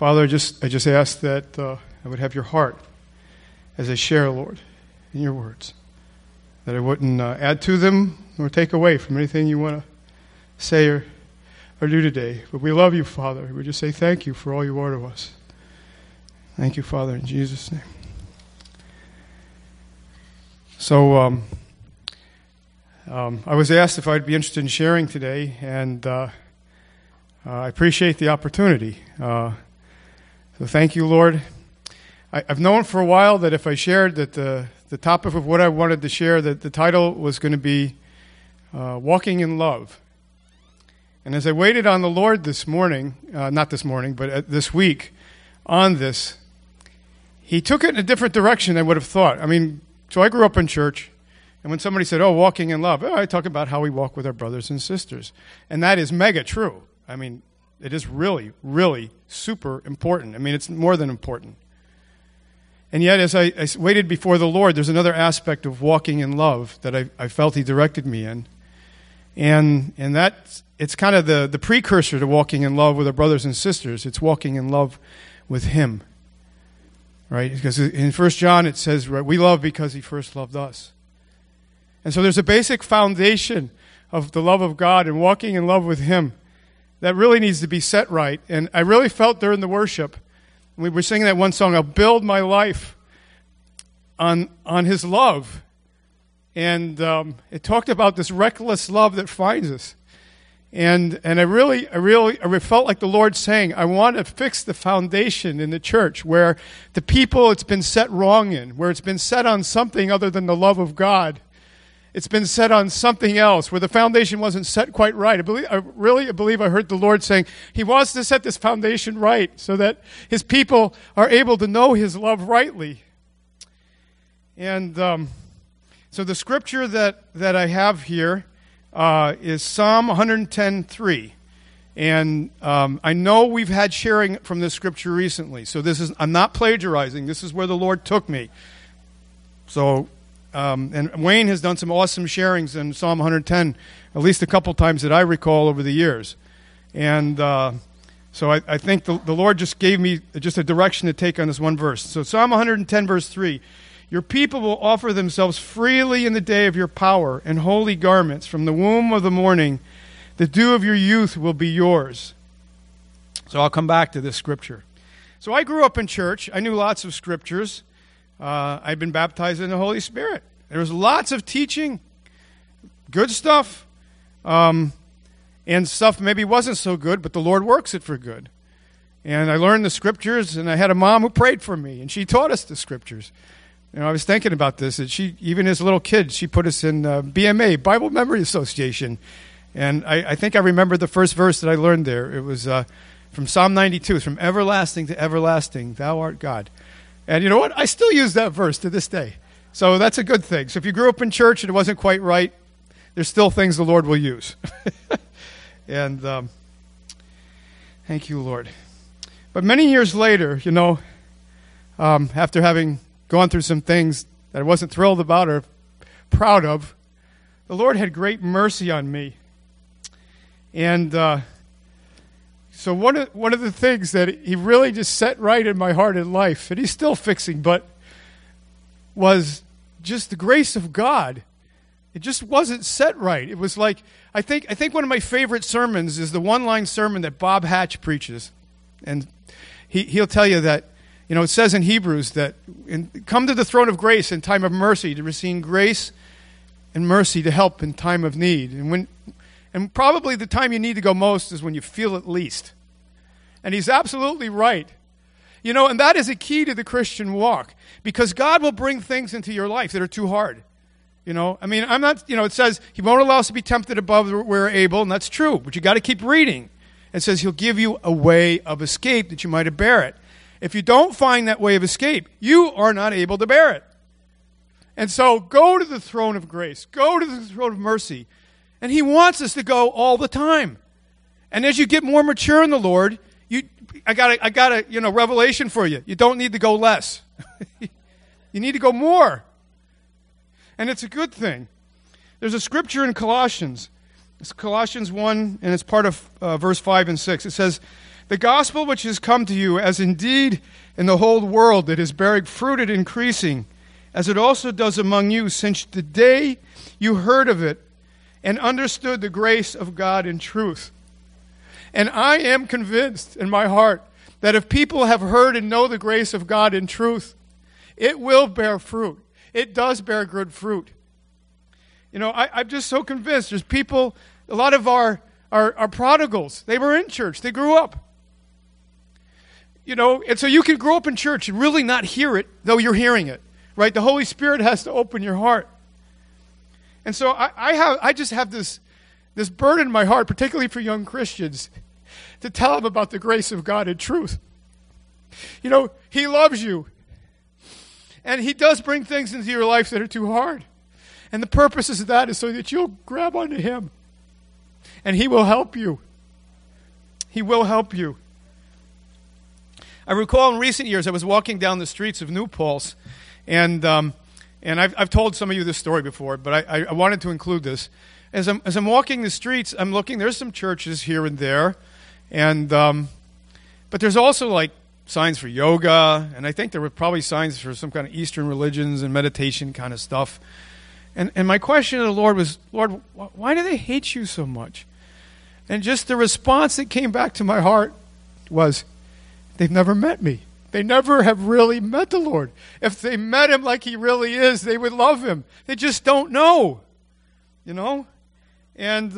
Father, I just ask that I would have your heart as I share, Lord, in your words, that I wouldn't add to them nor take away from anything you want to say or do today. But we love you, Father. We just say thank you for all you are to us. Thank you, Father, in Jesus' name. So I was asked if I'd be interested in sharing today, and I appreciate the opportunity. So thank you, Lord. I've known for a while that if I shared that the topic of what I wanted to share, that the title was going to be Walking in Love. And as I waited on the Lord this morning, not this morning, but this week on this, He took it in a different direction than I would have thought. I mean, so I grew up in church, and when somebody said, walking in love, I talk about how we walk with our brothers and sisters. And that is mega true. I mean, it is really, really super important. I mean, it's more than important. And yet, as I waited before the Lord, there's another aspect of walking in love that I felt He directed me in. And it's kind of the precursor to walking in love with our brothers and sisters. It's walking in love with Him. Right? Because in 1 John it says, right, we love because He first loved us. And so there's a basic foundation of the love of God and walking in love with Him that really needs to be set right. And I really felt during the worship, we were singing that one song, I'll build my life on His love. And it talked about this reckless love that finds us. And I really felt like the Lord saying, I want to fix the foundation in the church where the people it's been set wrong in, where it's been set on something other than the love of God. It's been set on something else, where the foundation wasn't set quite right. I believe I heard the Lord saying He wants to set this foundation right so that His people are able to know His love rightly. And so the scripture that I have here is Psalm 110:3. And I know we've had sharing from this scripture recently. So I'm not plagiarizing. This is where the Lord took me. So, and Wayne has done some awesome sharings in Psalm 110, at least a couple times that I recall over the years. And so I think the Lord just gave me just a direction to take on this one verse. So Psalm 110, verse 3. Your people will offer themselves freely in the day of your power, and holy garments from the womb of the morning. The dew of your youth will be yours. So I'll come back to this scripture. So I grew up in church. I knew lots of scriptures. I'd been baptized in the Holy Spirit. There was lots of teaching, good stuff, and stuff maybe wasn't so good, but the Lord works it for good. And I learned the scriptures, and I had a mom who prayed for me, and she taught us the scriptures. You know, I was thinking about this, that she, even as a little kid, she put us in BMA, Bible Memory Association. And I think I remember the first verse that I learned there. It was from Psalm 92. It's from everlasting to everlasting, thou art God. And you know what? I still use that verse to this day. So that's a good thing. So if you grew up in church and it wasn't quite right, there's still things the Lord will use. And thank you, Lord. But many years later, you know, after having gone through some things that I wasn't thrilled about or proud of, the Lord had great mercy on me. And so one of the things that He really just set right in my heart and life, and He's still fixing, but was just the grace of God. It just wasn't set right. It was like, I think one of my favorite sermons is the one-line sermon that Bob Hatch preaches. And he'll tell you that, you know, it says in Hebrews that come to the throne of grace in time of mercy to receive grace and mercy to help in time of need. And probably the time you need to go most is when you feel it least. And he's absolutely right. You know, and that is a key to the Christian walk, because God will bring things into your life that are too hard. You know, I mean, I'm not, you know, it says He won't allow us to be tempted above where we're able, and that's true, but you got to keep reading. It says He'll give you a way of escape that you might bear it. If you don't find that way of escape, you are not able to bear it. And so go to the throne of grace. Go to the throne of mercy. And He wants us to go all the time. And as you get more mature in the Lord, I got a revelation for you. You don't need to go less. You need to go more. And it's a good thing. There's a scripture in Colossians. It's Colossians 1, and it's part of verse 5 and 6. It says, The gospel which has come to you, as indeed in the whole world it is bearing fruit and increasing, as it also does among you, since the day you heard of it and understood the grace of God in truth. And I am convinced in my heart that if people have heard and know the grace of God in truth, it will bear fruit. It does bear good fruit. You know, I'm just so convinced. There's people, a lot of our prodigals, they were in church. They grew up. You know, and so you can grow up in church and really not hear it, though you're hearing it, right? The Holy Spirit has to open your heart. And so I just have this burden in my heart, particularly for young Christians, to tell them about the grace of God in truth. You know, He loves you. And He does bring things into your life that are too hard. And the purpose of that is so that you'll grab onto Him. And He will help you. He will help you. I recall in recent years, I was walking down the streets of New Paltz, and I've told some of you this story before, but I wanted to include this. As I'm walking the streets, I'm looking, there's some churches here and there, and but there's also like signs for yoga, and I think there were probably signs for some kind of Eastern religions and meditation kind of stuff. And my question to the Lord was, Lord, why do they hate you so much? And just the response that came back to my heart was, they've never met me. They never have really met the Lord. If they met Him like He really is, they would love Him. They just don't know, you know. And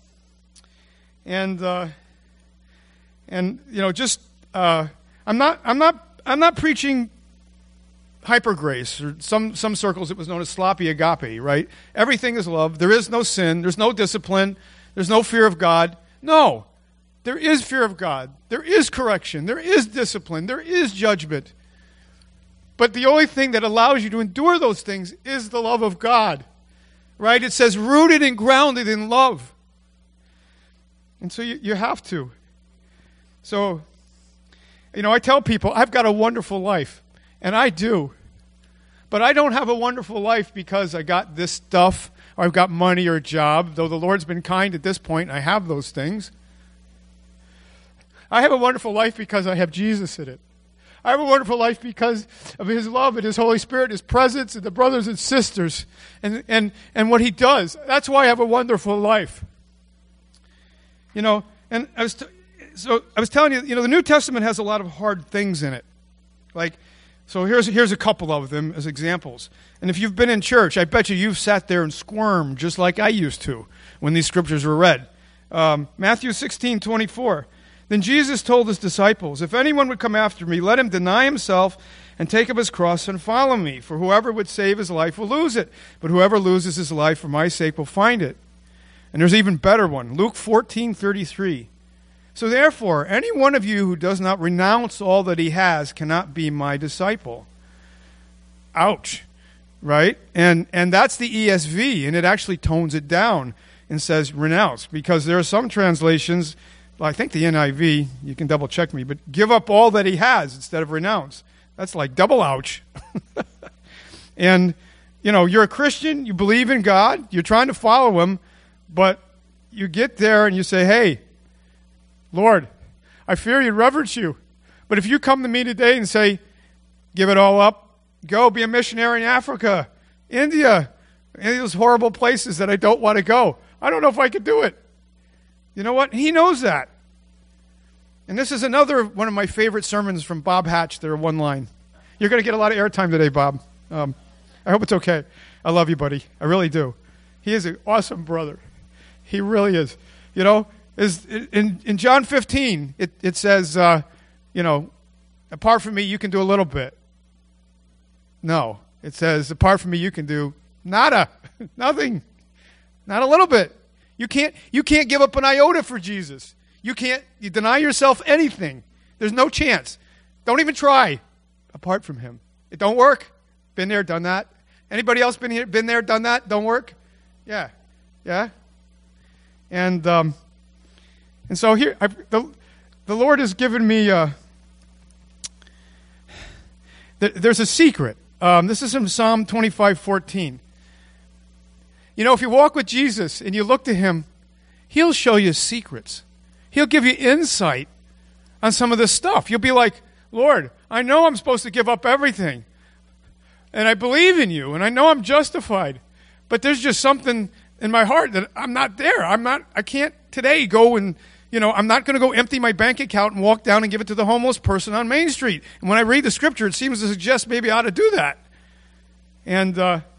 you know, just I'm not preaching hyper grace, or some circles it was known as sloppy agape, right? Everything is love. There is no sin. There's no discipline. There's no fear of God. No. There is fear of God. There is correction. There is discipline. There is judgment. But the only thing that allows you to endure those things is the love of God. Right? It says rooted and grounded in love. And so you have to. So, you know, I tell people, I've got a wonderful life. And I do. But I don't have a wonderful life because I got this stuff, or I've got money or a job, though the Lord's been kind at this point, and I have those things. I have a wonderful life because I have Jesus in it. I have a wonderful life because of His love and His Holy Spirit, His presence, and the brothers and sisters, and what He does. That's why I have a wonderful life. You know, and I was telling you, you know, the New Testament has a lot of hard things in it. Like, so here's a couple of them as examples. And if you've been in church, I bet you've sat there and squirmed just like I used to when these scriptures were read. Matthew 16:24. Then Jesus told His disciples, if anyone would come after me, let him deny himself and take up his cross and follow me. For whoever would save his life will lose it, but whoever loses his life for my sake will find it. And there's an even better one, Luke 14:33. So therefore, any one of you who does not renounce all that he has cannot be my disciple. Ouch, right? And that's the ESV, and it actually tones it down and says renounce, because there are some translations, well, I think the NIV, you can double check me, but give up all that he has instead of renounce. That's like double ouch. And, you know, you're a Christian, you believe in God, you're trying to follow Him, but you get there and you say, hey, Lord, I fear you and reverence you. But if you come to me today and say, give it all up, go be a missionary in Africa, India, any of those horrible places that I don't want to go, I don't know if I could do it. You know what? He knows that. And this is another one of my favorite sermons from Bob Hatch. They're one line. You're going to get a lot of airtime today, Bob. I hope it's okay. I love you, buddy. I really do. He is an awesome brother. He really is. You know, in John 15, it says, you know, apart from me, you can do a little bit. No. It says, apart from me, you can do nada. Nothing. Not a little bit. You can't give up an iota for Jesus. You deny yourself anything. There's no chance. Don't even try apart from Him. It don't work. Been there, done that. Anybody else been there, done that? Don't work? Yeah. Yeah. And so here, the Lord has given me, there's a secret. This is from Psalm 25:14. You know, if you walk with Jesus and you look to Him, He'll show you secrets. He'll give you insight on some of this stuff. You'll be like, Lord, I know I'm supposed to give up everything. And I believe in you, and I know I'm justified. But there's just something in my heart that I'm not there. I can't today go and, I'm not going to go empty my bank account and walk down and give it to the homeless person on Main Street. And when I read the scripture, it seems to suggest maybe I ought to do that. And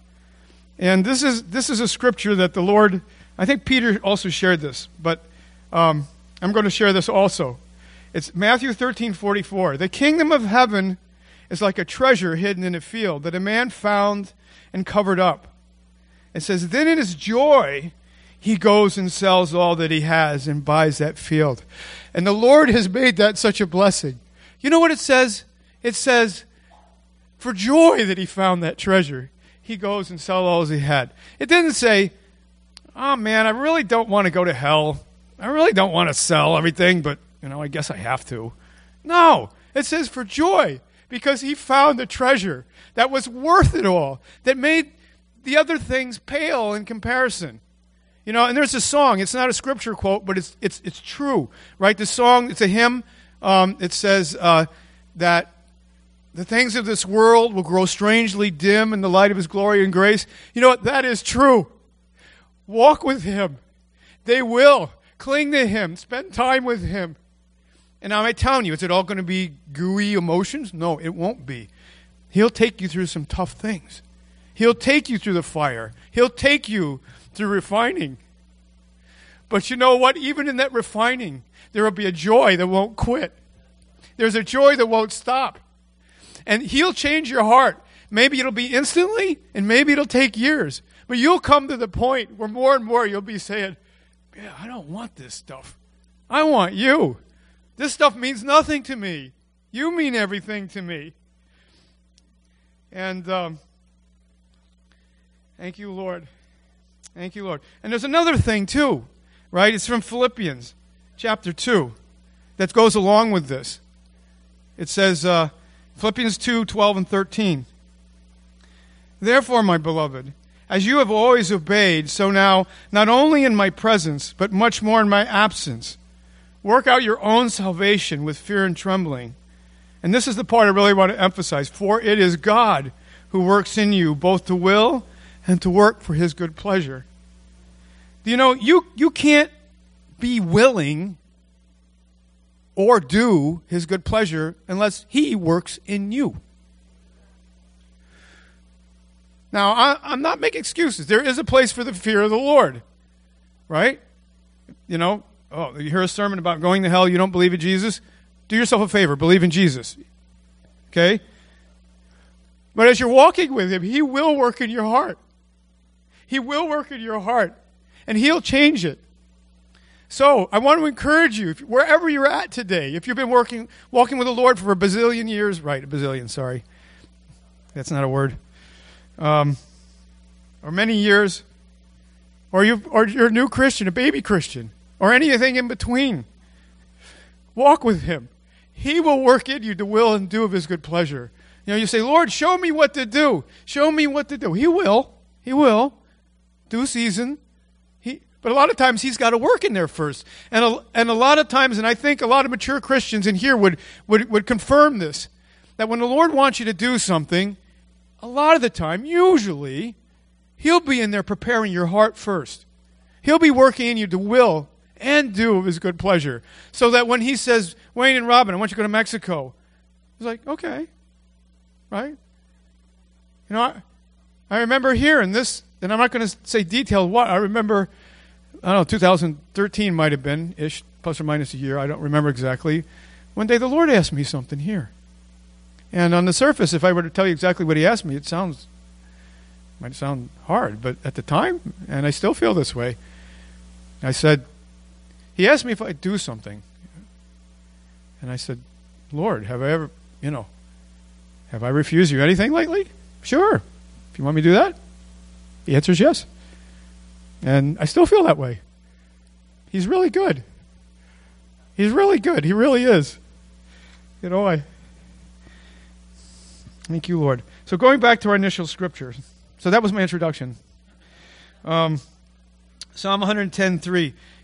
this is a scripture that the Lord, I think Peter also shared this, but I'm going to share this also. It's Matthew 13:44. The kingdom of heaven is like a treasure hidden in a field that a man found and covered up. It says, then in his joy, he goes and sells all that he has and buys that field. And the Lord has made that such a blessing. You know what it says? It says, for joy that he found that treasure, he goes and sells all he had. It didn't say, oh man, I really don't want to go to hell. I really don't want to sell everything, but I guess I have to. No, it says for joy, because he found a treasure that was worth it all, that made the other things pale in comparison. And there's a song. It's not a scripture quote, but it's true, right? The song, it's a hymn. It says that the things of this world will grow strangely dim in the light of his glory and grace. You know what? That is true. Walk with him. They will. Cling to him. Spend time with him. And I'm telling you, is it all going to be gooey emotions? No, it won't be. He'll take you through some tough things. He'll take you through the fire. He'll take you through refining. But you know what? Even in that refining, there will be a joy that won't quit. There's a joy that won't stop. And he'll change your heart. Maybe it'll be instantly, and maybe it'll take years. But you'll come to the point where more and more you'll be saying, yeah, I don't want this stuff. I want you. This stuff means nothing to me. You mean everything to me. And thank you, Lord. Thank you, Lord. And there's another thing, too, right? It's from Philippians chapter 2 that goes along with this. It says, Philippians 2:12 and 13. Therefore, my beloved, as you have always obeyed, so now, not only in my presence, but much more in my absence, work out your own salvation with fear and trembling. And this is the part I really want to emphasize. For it is God who works in you both to will and to work for his good pleasure. You can't be willing or do his good pleasure unless he works in you. Now, I'm not making excuses. There is a place for the fear of the Lord, right? You hear a sermon about going to hell, you don't believe in Jesus? Do yourself a favor, believe in Jesus, okay? But as you're walking with him, he will work in your heart. He will work in your heart, and he'll change it. So I want to encourage you, wherever you're at today, if you've been walking with the Lord for a bazillion years, right, a bazillion, sorry. That's not a word. Or many years, or you're a new Christian, a baby Christian, or anything in between. Walk with him. He will work in you to will and do of his good pleasure. You say, Lord, show me what to do. Show me what to do. He will. He will. Due season. But a lot of times he's got to work in there first. And a lot of times, and I think a lot of mature Christians in here would confirm this, that when the Lord wants you to do something, a lot of the time, usually, he'll be in there preparing your heart first. He'll be working in you to will and do of his good pleasure. So that when he says, Wayne and Robin, I want you to go to Mexico, he's like, okay, right? I remember hearing this, and I'm not going to say detailed what. I remember, 2013 might have been, ish, plus or minus a year, I don't remember exactly. One day the Lord asked me something here. And on the surface, if I were to tell you exactly what he asked me, might sound hard, but at the time, and I still feel this way, I said, he asked me if I'd do something. And I said, Lord, have I refused you anything lately? Sure. If you want me to do that? The answer is yes. And I still feel that way. He's really good. He's really good. He really is. Thank you, Lord. So going back to our initial scripture. So that was my introduction. Psalm 110:3.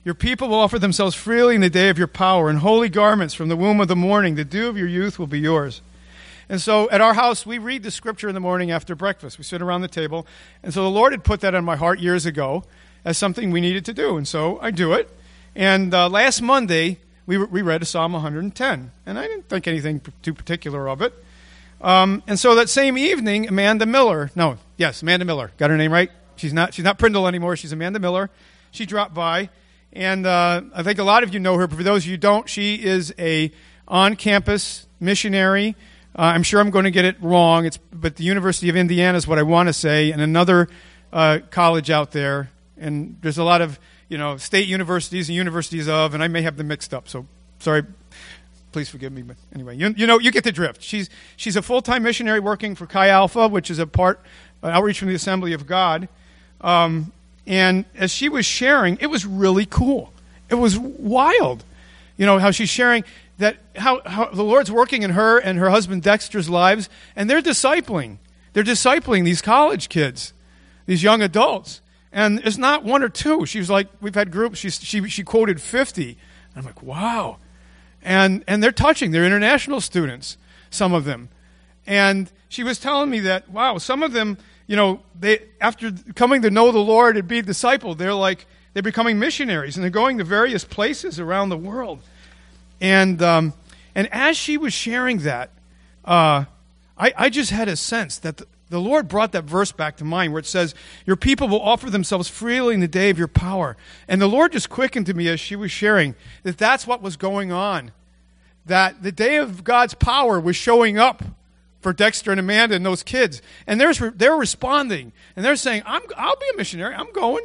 Your people will offer themselves freely in the day of your power, in holy garments from the womb of the morning. The dew of your youth will be yours. And so at our house, we read the scripture in the morning after breakfast. We sit around the table. And so the Lord had put that on my heart years ago as something we needed to do. And so I do it. And last Monday, we read Psalm 110. And I didn't think anything too particular of it. And so that same evening, Amanda Miller, got her name right? She's not Prindle anymore. She's Amanda Miller. She dropped by. And I think a lot of you know her, but for those of you who don't, she is a on-campus missionary. I'm sure I'm going to get it wrong, but the University of Indiana is what I want to say, and another college out there. And there's a lot of state universities and universities of, and I may have them mixed up. So sorry, please forgive me. But anyway, you get the drift. She's a full-time missionary working for Chi Alpha, which is a outreach from the Assembly of God. And as she was sharing, it was really cool. It was wild, how she's sharing that how the Lord's working in her and her husband Dexter's lives, and they're discipling. They're discipling these college kids, these young adults. And it's not one or two. She was like, we've had groups. She quoted 50. And I'm like, wow. And they're touching. They're international students, some of them. And she was telling me that, wow, some of them, they after coming to know the Lord and be discipled, they're becoming missionaries, and they're going to various places around the world. And as she was sharing that, I just had a sense that the Lord brought that verse back to mind where it says, your people will offer themselves freely in the day of your power. And the Lord just quickened to me as she was sharing that that's what was going on, that the day of God's power was showing up for Dexter and Amanda and those kids. And they're responding, and they're saying, I'll be a missionary. I'm going,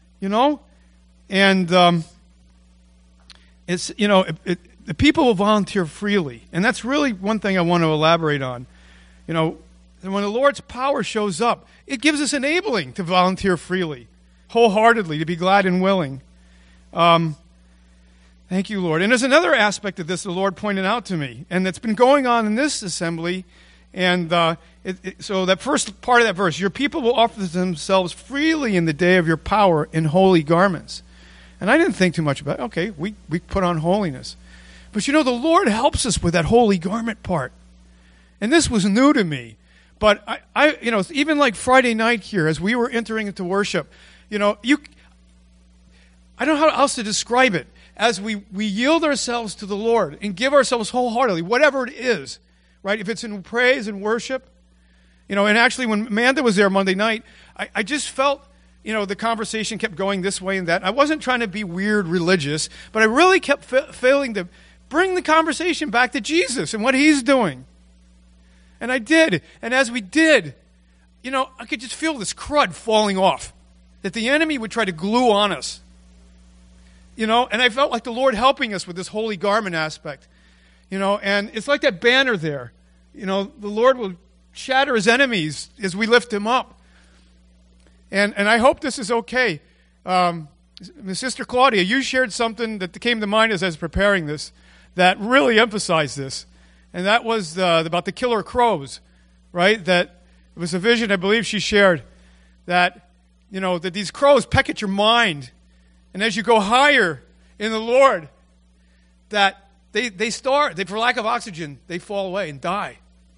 And it's, the people will volunteer freely. And that's really one thing I want to elaborate on. And when the Lord's power shows up, it gives us enabling to volunteer freely, wholeheartedly, to be glad and willing. Thank you, Lord. And there's another aspect of this the Lord pointed out to me, and that's been going on in this assembly. And so that first part of that verse, your people will offer themselves freely in the day of your power in holy garments. And I didn't think too much about it. Okay, we put on holiness. But the Lord helps us with that holy garment part. And this was new to me. But I even like Friday night here, as we were entering into worship, I don't know how else to describe it. As we yield ourselves to the Lord and give ourselves wholeheartedly, whatever it is, right? If it's in praise and worship, and actually when Amanda was there Monday night, I just felt, the conversation kept going this way and that. I wasn't trying to be weird religious, but I really kept failing to bring the conversation back to Jesus and what He's doing. And I did. And as we did, I could just feel this crud falling off that the enemy would try to glue on us. And I felt like the Lord helping us with this holy garment aspect. And it's like that banner there. The Lord will shatter His enemies as we lift Him up. And I hope this is okay. Sister Claudia, you shared something that came to mind as I was preparing this that really emphasized this. And that was about the killer crows, right? That it was a vision I believe she shared that, that these crows peck at your mind. And as you go higher in the Lord, that they for lack of oxygen, they fall away and die.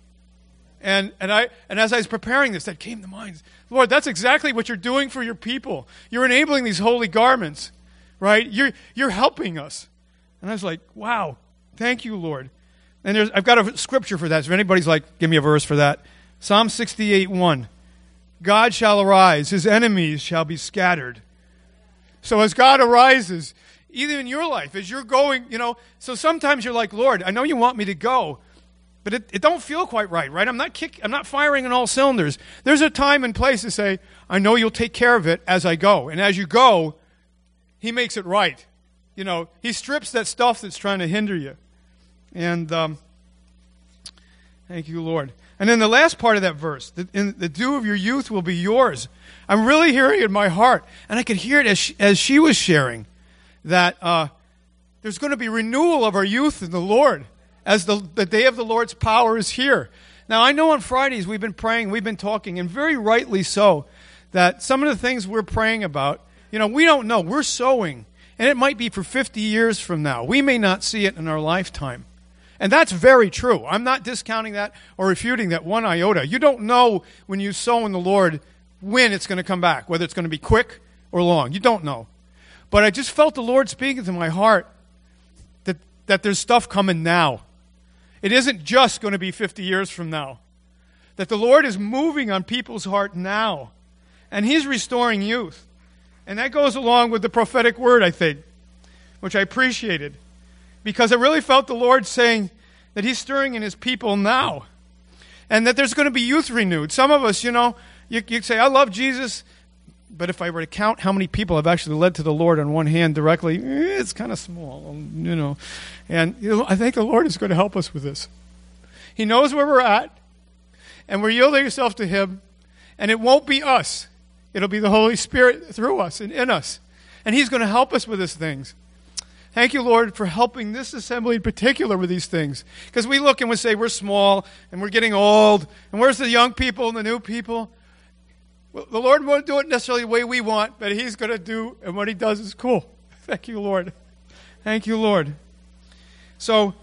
And as I was preparing this, that came to mind. Lord, that's exactly what you're doing for your people. You're enabling these holy garments, right? You're helping us. And I was like, wow, thank you, Lord. And I've got a scripture for that. So if anybody's like, give me a verse for that. Psalm 68:1. God shall arise, His enemies shall be scattered. So as God arises, either in your life, as you're going, so sometimes you're like, Lord, I know you want me to go, but it don't feel quite right? I'm not firing on all cylinders. There's a time and place to say, I know you'll take care of it as I go. And as you go, He makes it right. He strips that stuff that's trying to hinder you. And thank you, Lord. And then the last part of that verse, the dew of your youth will be yours. I'm really hearing it in my heart, and I could hear it as she was sharing, that there's going to be renewal of our youth in the Lord as the day of the Lord's power is here. Now, I know on Fridays we've been praying, we've been talking, and very rightly so, that some of the things we're praying about, we don't know. We're sowing. And it might be for 50 years from now. We may not see it in our lifetime. And that's very true. I'm not discounting that or refuting that one iota. You don't know when you sow in the Lord when it's going to come back, whether it's going to be quick or long. You don't know. But I just felt the Lord speaking to my heart that there's stuff coming now. It isn't just going to be 50 years from now. That the Lord is moving on people's heart now. And He's restoring youth. And that goes along with the prophetic word, I think, which I appreciated. Because I really felt the Lord saying that He's stirring in His people now. And that there's going to be youth renewed. Some of us, you say, I love Jesus. But if I were to count how many people have actually led to the Lord on one hand directly, it's kind of small, And I think the Lord is going to help us with this. He knows where we're at. And we're yielding ourselves to Him. And it won't be us. It'll be the Holy Spirit through us and in us. And He's going to help us with these things. Thank you, Lord, for helping this assembly in particular with these things. Because we look and we say we're small and we're getting old. And where's the young people and the new people? Well, the Lord won't do it necessarily the way we want, but He's going to do, and what He does is cool. Thank you, Lord. Thank you, Lord. So,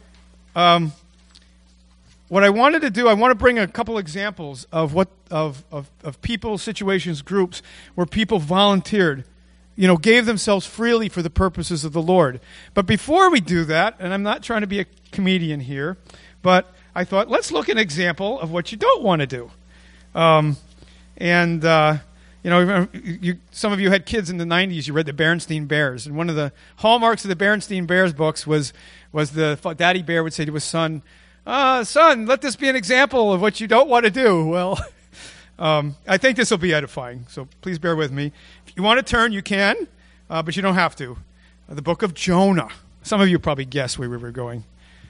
what I wanted to do, I want to bring a couple examples of people, situations, groups where people volunteered, gave themselves freely for the purposes of the Lord. But before we do that, and I'm not trying to be a comedian here, but I thought, let's look at an example of what you don't want to do. Some of you had kids in the 90s, you read the Berenstain Bears. And one of the hallmarks of the Berenstain Bears books was the daddy bear would say to his son, son, let this be an example of what you don't want to do. Well, I think this will be edifying, so please bear with me. If you want to turn, you can, but you don't have to. The book of Jonah. Some of you probably guessed where we were going.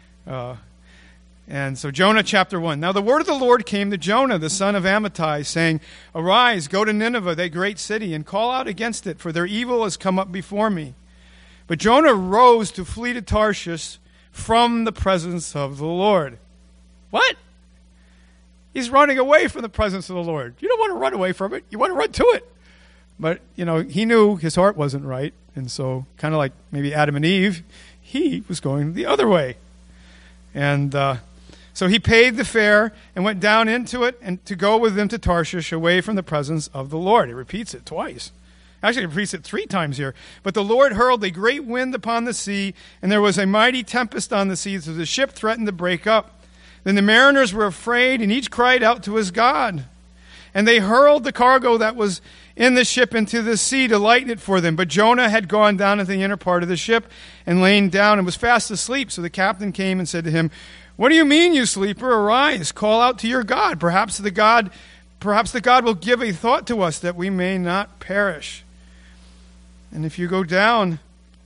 And so Jonah chapter 1. Now the word of the Lord came to Jonah, the son of Amittai, saying, Arise, go to Nineveh, that great city, and call out against it, for their evil has come up before me. But Jonah rose to flee to Tarshish from the presence of the Lord. What? He's running away from the presence of the Lord. You don't want to run away from it. You want to run to it. But, he knew his heart wasn't right. And so, kind of like maybe Adam and Eve, he was going the other way. And so he paid the fare and went down into it and to go with them to Tarshish away from the presence of the Lord. He repeats it twice. Actually, he repeats it 3 times here. But the Lord hurled a great wind upon the sea, and there was a mighty tempest on the sea, so the ship threatened to break up. Then the mariners were afraid, and each cried out to his God. And they hurled the cargo that was in the ship into the sea to lighten it for them. But Jonah had gone down into the inner part of the ship and lain down and was fast asleep. So the captain came and said to him, What do you mean, you sleeper? Arise, call out to your God. Perhaps the God will give a thought to us that we may not perish. And if you go down,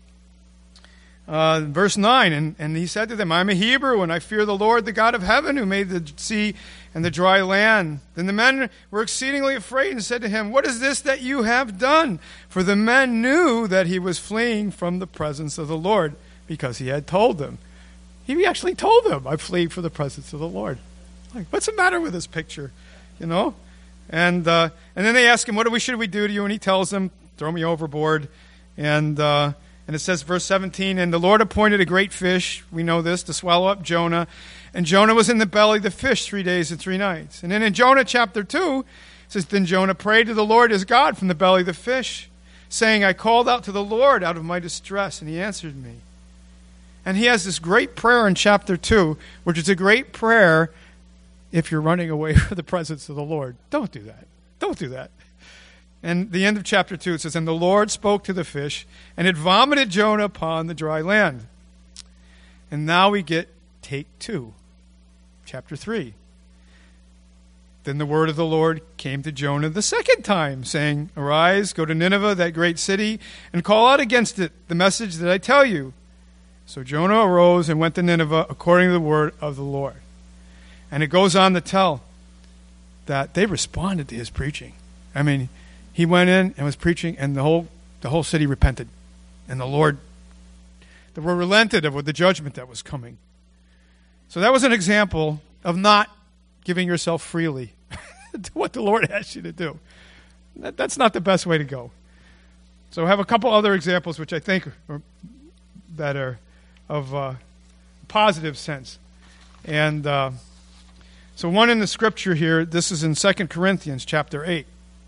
verse 9, and he said to them, I'm a Hebrew, and I fear the Lord, the God of heaven, who made the sea and the dry land. Then the men were exceedingly afraid and said to him, What is this that you have done? For the men knew that he was fleeing from the presence of the Lord, because he had told them. He actually told them, I'm fleeing from the presence of the Lord. Like, what's the matter with this picture? And then they ask him, what should we do to you? And he tells them, throw me overboard. And it says, verse 17, And the Lord appointed a great fish, we know this, to swallow up Jonah. And Jonah was in the belly of the fish 3 days and 3 nights. And then in Jonah chapter 2, it says, Then Jonah prayed to the Lord his God from the belly of the fish, saying, I called out to the Lord out of my distress, and he answered me. And he has this great prayer in chapter 2, which is a great prayer if you're running away from the presence of the Lord. Don't do that. Don't do that. And the end of chapter 2, it says, And the Lord spoke to the fish, and it vomited Jonah upon the dry land. And now we get take 2, chapter 3. Then the word of the Lord came to Jonah the second time, saying, Arise, go to Nineveh, that great city, and call out against it the message that I tell you. So Jonah arose and went to Nineveh according to the word of the Lord. And it goes on to tell that they responded to his preaching. I mean, he went in and was preaching, and the whole city repented. And the Lord relented of the judgment that was coming. So that was an example of not giving yourself freely to what the Lord asked you to do. That's not the best way to go. So I have a couple other examples which I think that are of positive sense. And so one in the scripture here, this is in 2 Corinthians chapter 8.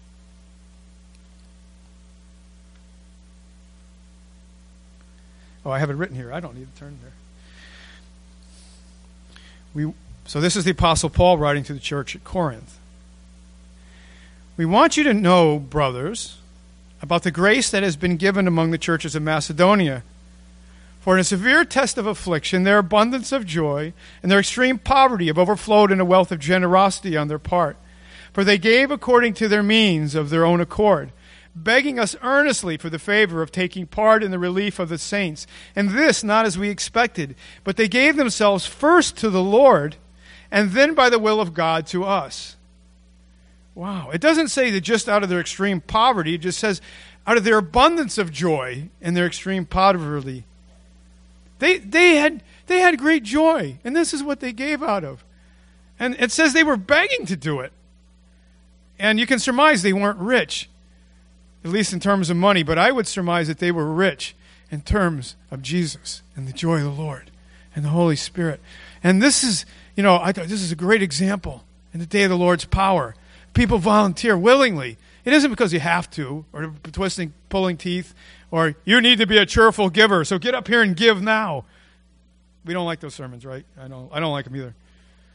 Oh, I have it written here. I don't need to turn there. So this is the Apostle Paul writing to the church at Corinth. We want you to know, brothers, about the grace that has been given among the churches of Macedonia. For in a severe test of affliction, their abundance of joy and their extreme poverty have overflowed in a wealth of generosity on their part. For they gave according to their means of their own accord, begging us earnestly for the favor of taking part in the relief of the saints. And this not as we expected, but they gave themselves first to the Lord, and then by the will of God to us. Wow. It doesn't say that just out of their extreme poverty. It just says out of their abundance of joy and their extreme poverty. They had great joy, and this is what they gave out of. And it says they were begging to do it. And you can surmise they weren't rich, at least in terms of money, but I would surmise that they were rich in terms of Jesus and the joy of the Lord and the Holy Spirit. And this is, I thought this is a great example in the day of the Lord's power. People volunteer willingly. It isn't because you have to, or pulling teeth, or you need to be a cheerful giver, so get up here and give now. We don't like those sermons, right? I don't like them either.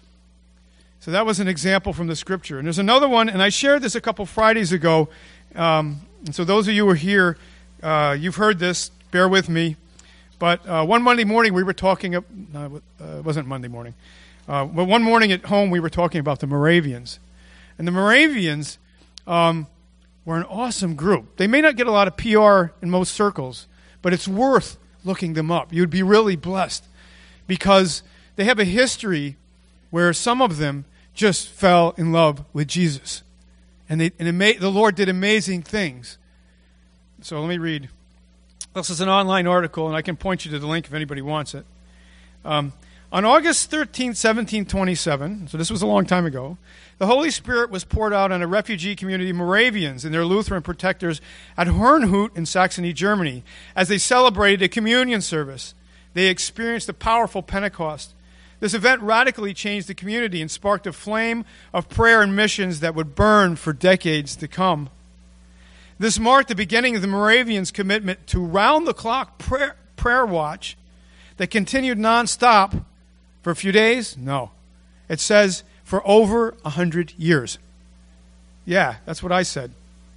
So that was an example from the Scripture. And there's another one, and I shared this a couple Fridays ago. And so those of you who are here, you've heard this. Bear with me. But one Monday morning we were talking. It wasn't Monday morning. But one morning at home we were talking about the Moravians. And the Moravians were an awesome group. They may not get a lot of PR in most circles, but it's worth looking them up. You'd be really blessed because they have a history where some of them just fell in love with Jesus. And the Lord did amazing things. So let me read. This is an online article, and I can point you to the link if anybody wants it. On August 13, 1727, so this was a long time ago, the Holy Spirit was poured out on a refugee community of Moravians and their Lutheran protectors at Herrnhut in Saxony, Germany. As they celebrated a communion service, they experienced a powerful Pentecost. This event radically changed the community and sparked a flame of prayer and missions that would burn for decades to come. This marked the beginning of the Moravians' commitment to round-the-clock prayer watch that continued nonstop for a few days? No. It says for over 100 years. Yeah, that's what I said.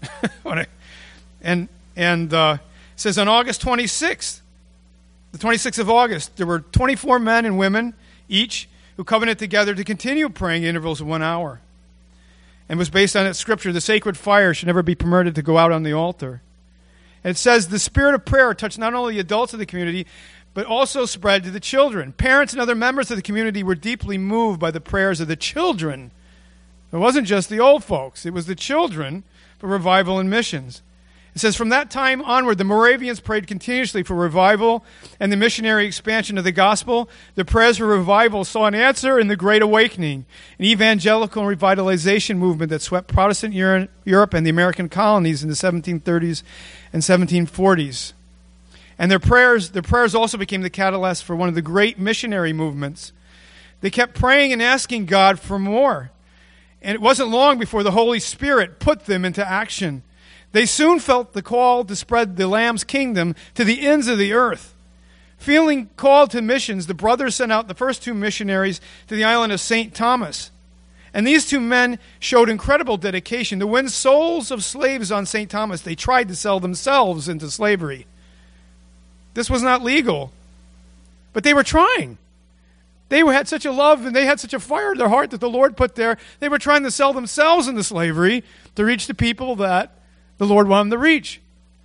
And it says on August 26th, the 26th of August, there were 24 men and women each who covenanted together to continue praying intervals of 1 hour. And was based on that scripture, the sacred fire should never be permitted to go out on the altar. And it says the spirit of prayer touched not only the adults of the community, but also spread to the children. Parents and other members of the community were deeply moved by the prayers of the children. It wasn't just the old folks. It was the children for revival and missions. It says, from that time onward, the Moravians prayed continuously for revival and the missionary expansion of the gospel. The prayers for revival saw an answer in the Great Awakening, an evangelical revitalization movement that swept Protestant Europe and the American colonies in the 1730s and 1740s. And their prayers also became the catalyst for one of the great missionary movements. They kept praying and asking God for more. And it wasn't long before the Holy Spirit put them into action. They soon felt the call to spread the Lamb's kingdom to the ends of the earth. Feeling called to missions, the brothers sent out the first two missionaries to the island of St. Thomas. And these two men showed incredible dedication. To win souls of slaves on St. Thomas, they tried to sell themselves into slavery. This was not legal, but they were trying. They had such a love and they had such a fire in their heart that the Lord put there. They were trying to sell themselves into slavery to reach the people that the Lord wanted them to reach.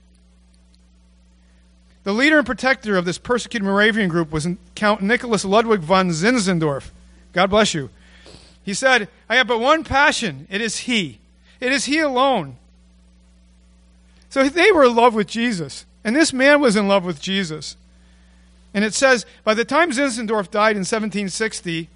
The leader and protector of this persecuted Moravian group was Count Nicholas Ludwig von Zinzendorf. God bless you. He said, I have but one passion. It is He. It is He alone. So they were in love with Jesus. And this man was in love with Jesus. And it says, by the time Zinzendorf died in 1760,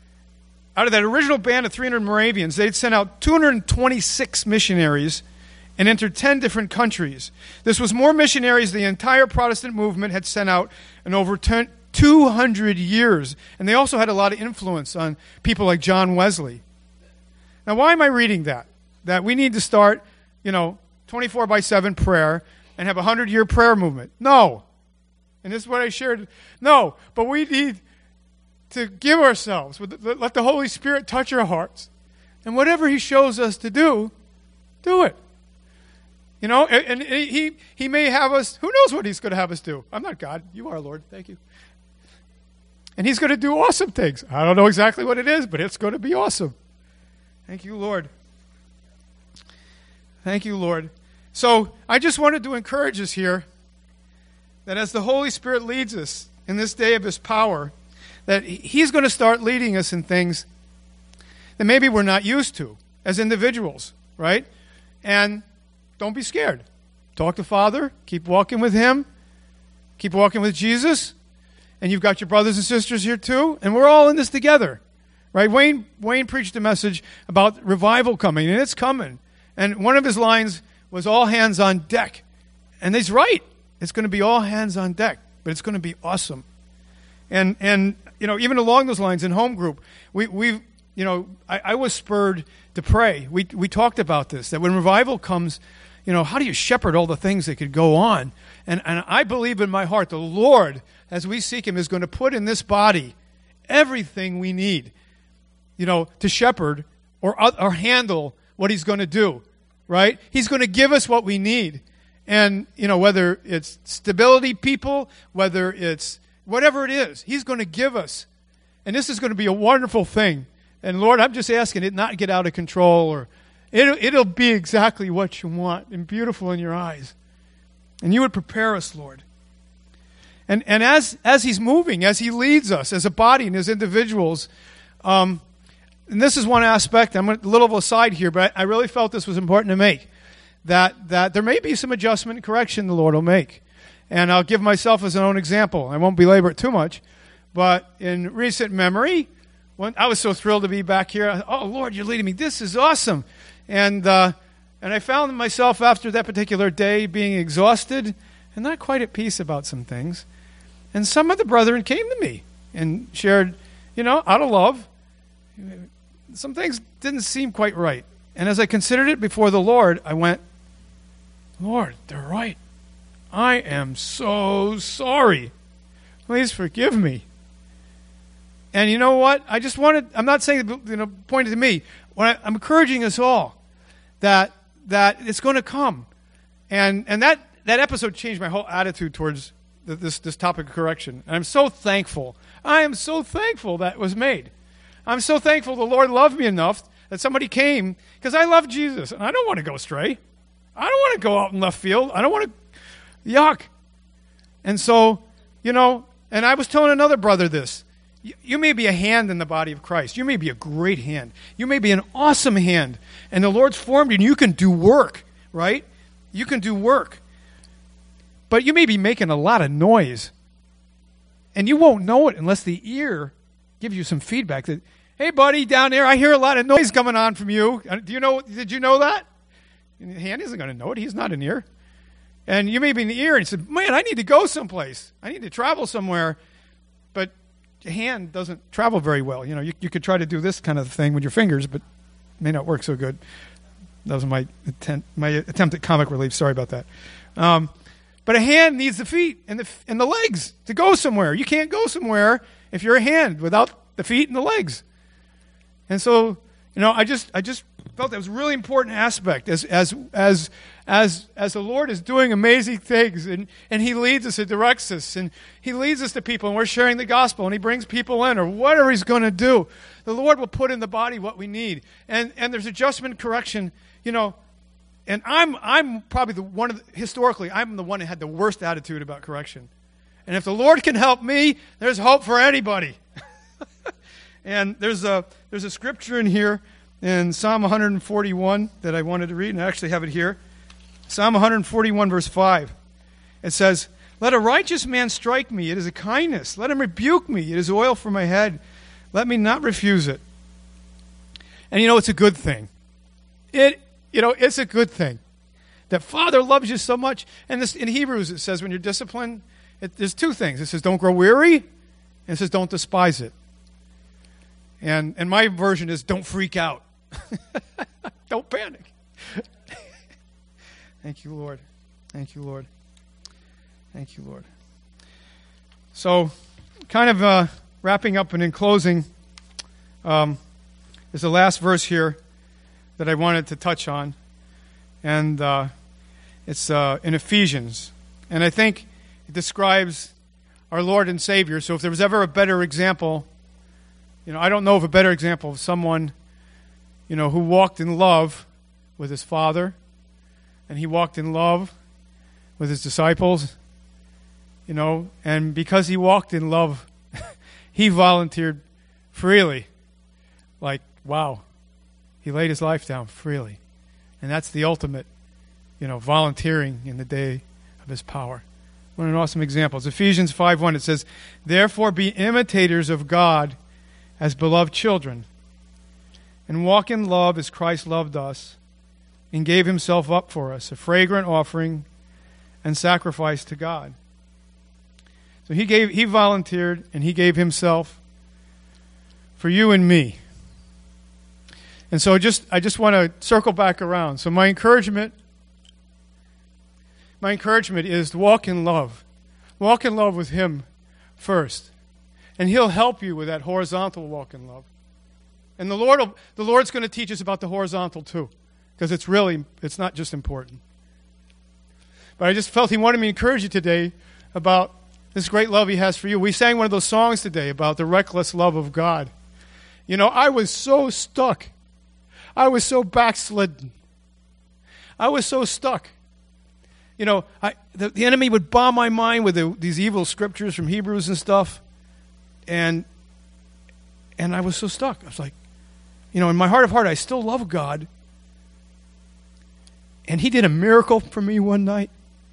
out of that original band of 300 Moravians, they'd sent out 226 missionaries and entered 10 different countries. This was more missionaries than the entire Protestant movement had sent out in over 200 years. And they also had a lot of influence on people like John Wesley. Now, why am I reading that? That we need to start, 24/7 prayer and have a 100-year prayer movement. No. And this is what I shared. No, but we need to give ourselves. Let the Holy Spirit touch our hearts. And whatever he shows us to do it. And he may have us, who knows what he's going to have us do? I'm not God. You are, Lord. Thank you. And he's going to do awesome things. I don't know exactly what it is, but it's going to be awesome. Thank you, Lord. Thank you, Lord. So I just wanted to encourage us here that as the Holy Spirit leads us in this day of his power, that he's going to start leading us in things that maybe we're not used to as individuals, right? And don't be scared. Talk to Father. Keep walking with him. Keep walking with Jesus. And you've got your brothers and sisters here too. And we're all in this together, right? Wayne preached a message about revival coming, and it's coming. And one of his lines was all hands on deck. And he's right. It's going to be all hands on deck, but it's going to be awesome. And even along those lines in home group, I was spurred to pray. We talked about this, that when revival comes, how do you shepherd all the things that could go on? And I believe in my heart the Lord, as we seek him, is going to put in this body everything we need, to shepherd or handle what he's going to do, right? He's going to give us what we need. And, whether it's stability people, whether it's whatever it is, he's going to give us. And this is going to be a wonderful thing. And Lord, I'm just asking it not get out of control, or it'll be exactly what you want and beautiful in your eyes. And you would prepare us, Lord. And as he's moving, as he leads us as a body and as individuals, and this is one aspect, I'm a little of a aside here, but I really felt this was important to make, that there may be some adjustment and correction the Lord will make. And I'll give myself as an own example. I won't belabor it too much, but in recent memory, when I was so thrilled to be back here. Oh, Lord, you're leading me. This is awesome. And I found myself after that particular day being exhausted and not quite at peace about some things. And some of the brethren came to me and shared, out of love, some things didn't seem quite right. And as I considered it before the Lord, I went, Lord, they're right. I am so sorry. Please forgive me. And you know what? I'm not saying, pointed to me. I'm encouraging us all that it's going to come. And that episode changed my whole attitude towards this topic of correction. And I'm so thankful. I am so thankful that was made. I'm so thankful the Lord loved me enough that somebody came, because I love Jesus, and I don't want to go astray. I don't want to go out in left field. I don't want to, yuck. And so, and I was telling another brother this. You may be a hand in the body of Christ. You may be a great hand. You may be an awesome hand. And the Lord's formed you, and you can do work, right? You can do work. But you may be making a lot of noise. And you won't know it unless the ear gives you some feedback that, hey, buddy, down there, I hear a lot of noise coming on from you. Did you know that? And the hand isn't going to know it. He's not an ear. And you may be in the ear and you say, man, I need to go someplace. I need to travel somewhere. But your hand doesn't travel very well. You could try to do this kind of thing with your fingers, but it may not work so good. That was my attempt at comic relief. Sorry about that. But a hand needs the feet and the legs to go somewhere. You can't go somewhere if you're a hand without the feet and the legs. And so, I just felt that was a really important aspect as the Lord is doing amazing things, and he leads us and directs us, and he leads us to people, and we're sharing the gospel, and he brings people in, or whatever he's going to do. The Lord will put in the body what we need. And there's adjustment, correction, and I'm probably historically, I'm the one that had the worst attitude about correction. And if the Lord can help me, there's hope for anybody. And there's a scripture in here in Psalm 141 that I wanted to read, and I actually have it here. Psalm 141, verse 5. It says, let a righteous man strike me. It is a kindness. Let him rebuke me. It is oil for my head. Let me not refuse it. And it's a good thing. It's a good thing. that Father loves you so much. And this, in Hebrews it says when you're disciplined, there's two things. It says don't grow weary, and it says don't despise it. And my version is don't freak out. Don't panic. Thank you, Lord. Thank you, Lord. Thank you, Lord. So, kind of wrapping up and in closing, there's the last verse here that I wanted to touch on. And it's in Ephesians. And I think it describes our Lord and Savior. So if there was ever a better example, I don't know of a better example of someone, who walked in love with his Father, and he walked in love with his disciples, and because he walked in love, he volunteered freely. Like, wow. He laid his life down freely. And that's the ultimate, volunteering in the day of his power. What an awesome example. It's Ephesians 5:1. It says, "Therefore be imitators of God as beloved children, and walk in love as Christ loved us and gave himself up for us, a fragrant offering and sacrifice to God." So he volunteered and he gave himself for you and me. And so I just want to circle back around. So my encouragement is to walk in love. Walk in love with him first. And he'll help you with that horizontal walk in love. And the Lord's going to teach us about the horizontal too, because it's not just important. But I just felt he wanted me to encourage you today about this great love he has for you. We sang one of those songs today about the reckless love of God. I was so stuck. I was so backslidden. I was so stuck. The enemy would bomb my mind with these evil scriptures from Hebrews and stuff. And I was so stuck. I was like, in my heart of heart, I still love God. And he did a miracle for me one night.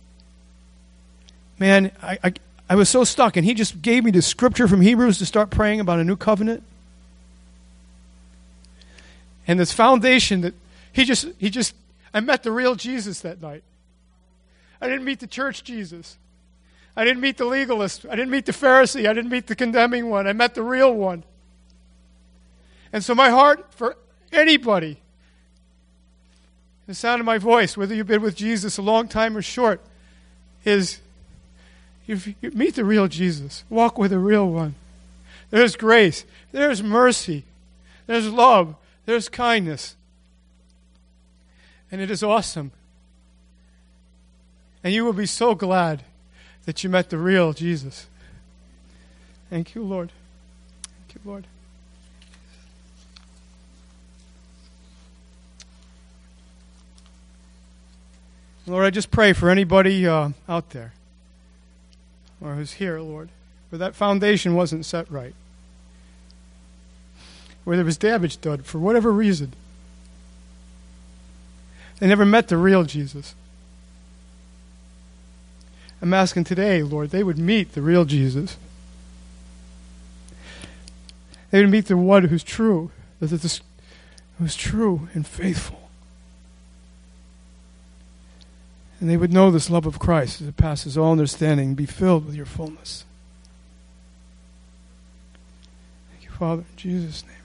Man, I was so stuck. And he just gave me the scripture from Hebrews to start praying about a new covenant. And this foundation that I met the real Jesus that night. I didn't meet the church Jesus. I didn't meet the legalist. I didn't meet the Pharisee. I didn't meet the condemning one. I met the real one. And so my heart for anybody, the sound of my voice, whether you've been with Jesus a long time or short, is you meet the real Jesus. Walk with the real one. There's grace. There's mercy. There's love. There's kindness. And it is awesome. And you will be so glad that you met the real Jesus. Thank you, Lord. Thank you, Lord. Lord, I just pray for anybody out there or who's here, Lord, where that foundation wasn't set right, where there was damage done for whatever reason. They never met the real Jesus. I'm asking today, Lord, they would meet the real Jesus. They would meet the one who's true, who's true and faithful. And they would know this love of Christ that passes all understanding and be filled with your fullness. Thank you, Father, in Jesus' name.